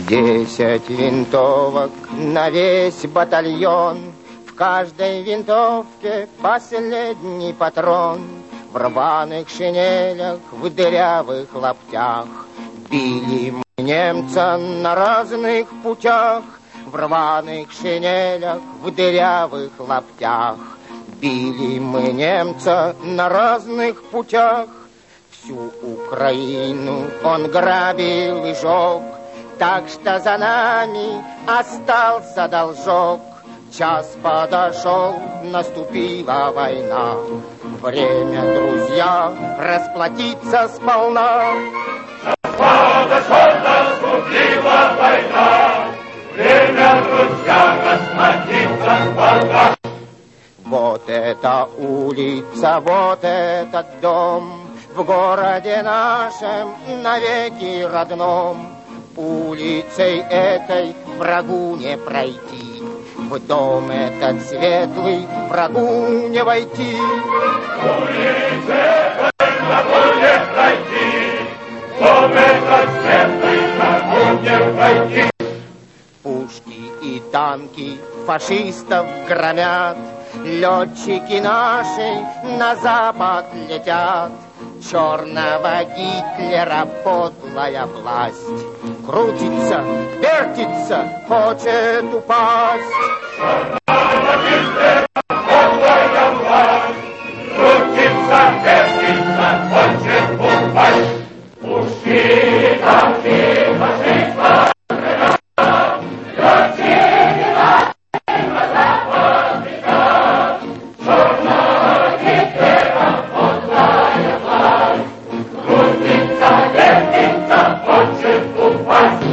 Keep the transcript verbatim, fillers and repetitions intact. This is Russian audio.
Десять винтовок на весь батальон, в каждой винтовке последний патрон. В рваных шинелях, в дырявых лаптях били мы немца на разных путях. В рваных шинелях, в дырявых лаптях били мы немца на разных путях. Всю Украину он грабил и жег, так что за нами остался должок. Час подошел, наступила война. Время, друзья, расплатиться сполна. Час подошел, наступила война. Время, друзья, расплатиться сполна. Вот эта улица, вот этот дом, в городе нашем навеки родном. Улицей этой врагу не пройти, в дом этот светлый врагу не войти. Улицей этой врагу не пройти, в дом этот светлый врагу не войти. Пушки и танки фашистов громят, летчики наши на запад летят. Черного Гитлера подлая власть крутится, вертится, хочет упасть. Черного Гитлера подлая власть крутится, вертится, хочет упасть. Пушки и танки фашиста гремят, летчики наши на запад летят. Черного Гитлера подлая власть крутится, вертится, хочет упасть.